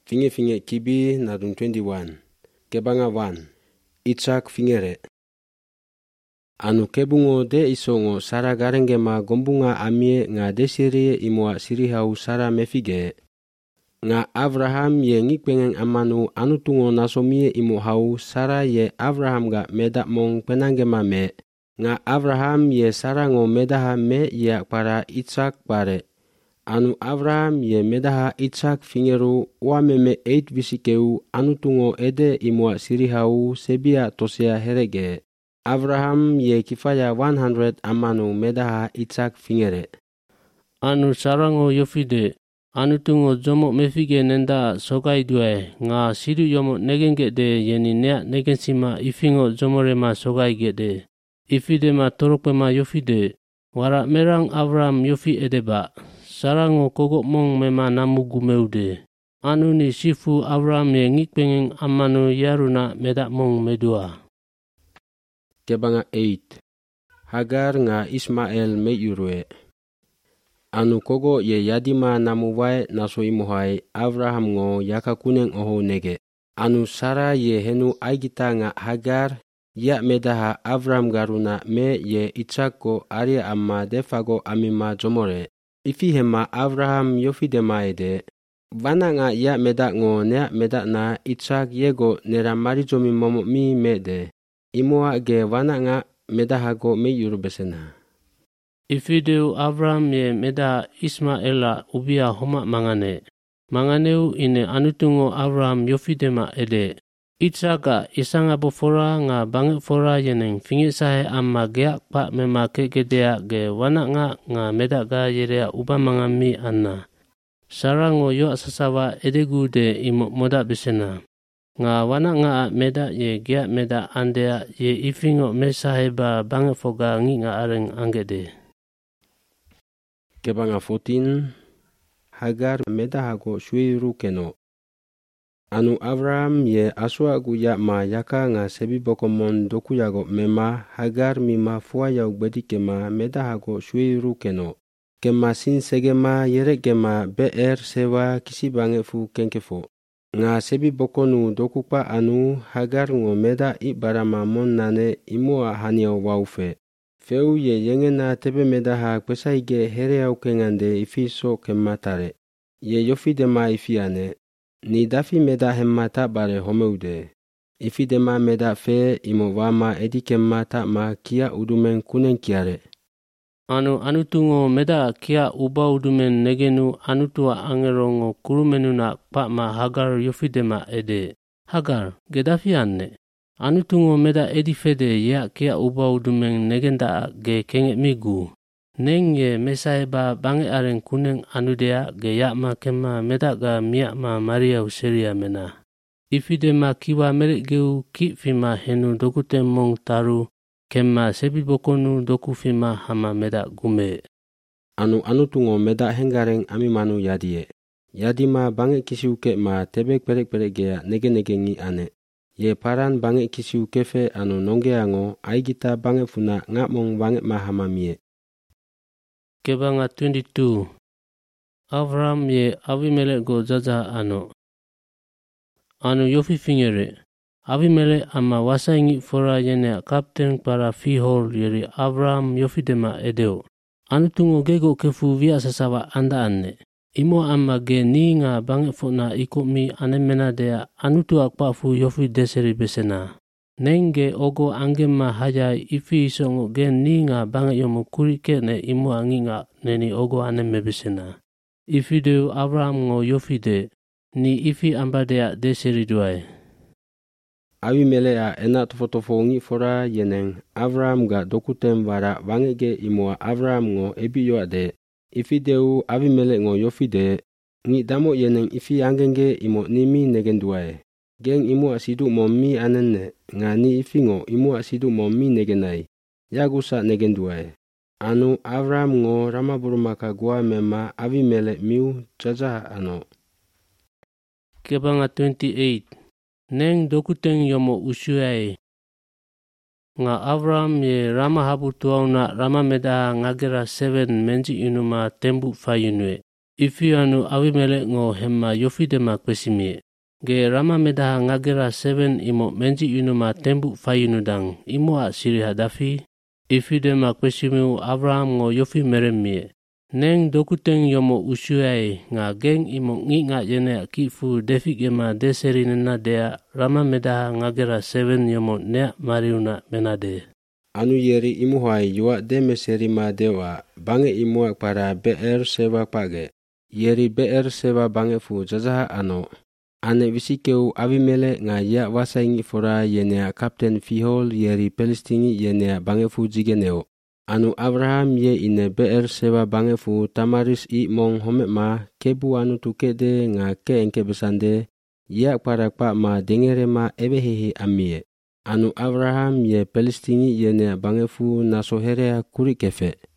finge kibi nadun 21. Kebanga 1. Itzak fingere. Anu kebungo de isongo Sara garenge ma gombunga amie nga desiri imua sirihau Sara mefige. Nga Abraham ye ngikpengen amanu anutungo nasomie imu hau Sara ye Abraham ga meda mong penangema me. Nga Abraham ye Sara ngo medaha me ya para Itzak pare. Anu Abraham ye medaha Itzak fingeru wameme 8 visikeu anutungo ede imua sirihau sebia tosea herege. Abraham ye kifaya 100 amanu medaha Itzak fingere. Anu sarango yofide anutungo jomo mefige nenda sogai duai nga siru yomo negenge de yeni nea negensima ifingo jomorema sogai gede. Ifide ma toropema yofide wara merang Abraham yofi edeba sarango kogok mong mema namu gumeude. Anu ni sifu Abraham ye ngikpengeng amanu yaruna medak mong medua. Kebanga 8. Hagar nga Ismael meyurwe. Anu kogo ye yadima namuwai naso imuhai Abraham ngo yaka kuneng oho nege. Anu Sara ye henu aigita nga Hagar ya medaha Abraham garuna me ye Itzak ko aria amma defago amima jomore. Ifi hema Abraham yofidema ede. Vana nga ya medak ngo nea medak na Itzak yego nera marijomi momo mi mede. Imua ge wana nga medahago me yurubesena. Ifideu Abraham ye meda Ismaela ubia homa mangane. Manganeu ine anutungo Abraham yofidema ede. Itzaka isanga bofora nga bange fora yeneng fingi sahe amma geak pa mema kegedea ge wana nga medaga yerea ubamanga mi anna. Sarango yo sasawa edegu de imo moda besena. Nga wana meda ye gea meda andea ye ifingo mesaheba bange foga ngi nga areng angede. Kebanga 14. Hagar medahago shuiru keno. Anu Abraham ye aswa guya ma yaka nga sebi bokomon dokuyago mema Hagar mima fua yau bedikema medahago shuiru keno. Kema sin segema yeregema beer sewa kisibange fu kenkefo. Nga sebi bokonu dokupa anu Hagar ngo meda ibarama mon nane imua hania waufe. Feu ye yengena tebe medaha kwesaige hereau kengande ifiso kematare. Ye yofidema ifiane. Ni dafi meda hemmata bare homeude. Ifidema meda fe imo wama edikemata ma kia udumen kunen kiare. Anutungo meda kia uba udumen negenu anutua angerongo kurumenuna pa ma Hagar yofidema ede. Hagar, gedafi anne. Anutungo meda edifede ya kia uba udumen negenda ge kenge migu. Neng ye mesaeba bange areng kuneng anudea ge yakma kema medaga miakma Maria useria mena. Ifidema kiwa meregeu ki fima henu dokuten mong taru kema sebi bokonu doku fima hama medak gume. Anutungo meda hengareng amimanu yadie. Yadima bange kisiuke ma tebe perek gea nege ngi ane. Ye paran bange kisiuke fe anu nonggeango aigita bange funa ngapmong bange ma hama mie. Kebanga 22. Abraham ye Abimelek go jaja ano. Anu yofi fingere. Abimelek ama wasaingi fora yene kapten para fihol yeri Abraham yofidema edeo. Anutungo gego kefu via sasawa anda anne. Imo ama ge ni nga bange fona ikomi anemena dea anutu akpafu yofi deseri besena. Nenge ogo angema haya ifi isongo gen ni nga bange yomu kurike ne imo angi nga neni ogo aneme besena. Ifi deu Abraham ngo yofide ni ifi ambadea deseri duai. Abimelea ena tofotofo ngi fora yeneng Abraham ga dokutem wara wangege imo Abraham ngo ebiyo ade. Ifi deu Abimelek ngo yofide ngi damo yeneng ifi angenge imo nimi negenduai. Geng imu asidu mommi anenne nga ni ifingo imu asidu mommi negenai. Yagusa negenduai. Anu Abraham ngo ramaburumaka gua mema Abimelek miu jaja ano. Kebanga 28. Neng dokuteng yomo usuai. Nga Abraham ye rama habu tuauna rama meda ngagera 7 menji inuma tembu fayunwe. Ifi anu Abimelek ngo hemma yofidema kwesimie. Ge rama medaha ngagera 7 imo menji yunuma tembu fayunudang imo a siri hadafi. Ifidema kwesimiu Abraham ngo yofi meremie. Neng dokuteng yomo usyuai nga geng imo ngi nga yene kifu defik yema deseri nena dea rama medaha ngagera 7 yomo nea mariuna menade. Anu yeri imuhai yua deme serima dewa bange imuak para BR Seba page. Yeri BR Seba bange fu jazaha ano. Ane visikeu Abimelek nga ya wasaingi fora yenea kapten Fihol yeri Palestini yenea bange fu jigeneo. Anu Abraham ye ine BR Seba bange fu Tamaris I mong homema kebu anu tukede nga ke engke besande ya para pa ma dengere ma ebehehe amie. Anu Abraham ye Palestini yenea bange fu nasoherea kurikefe.